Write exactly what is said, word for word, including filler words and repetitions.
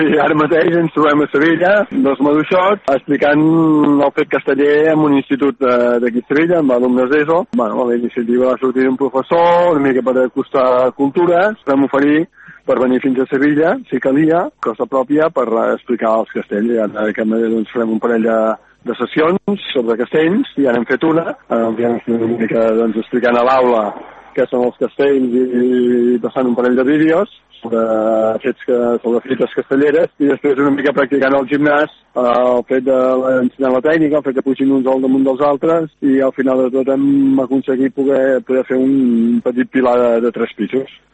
I ara mateix ens trobem a Sevilla, dos maduixots, explicant el fet casteller en un institut d'aquí a Sevilla, amb alumnes d'ESO. Bueno, la iniciativa va sortir d'un professor, una mica per acostar cultures, vam oferir per venir fins a Sevilla, si calia, cosa pròpia, per explicar els castells. I ara d'aquesta manera doncs, farem un parell de, de sessions sobre castells, i ara hem fet una, hem fet una mica doncs, explicant a l'aula què són els castells i, i passant un parell de vídeos sobre fets que, sobre fites castelleres, i després una mica practicant al gimnàs eh, el fet d'ensenyar la tècnica, el fet que pugin uns al damunt dels altres, i al final de tot hem aconseguit poder, poder fer un petit pilar de, de tres pisos.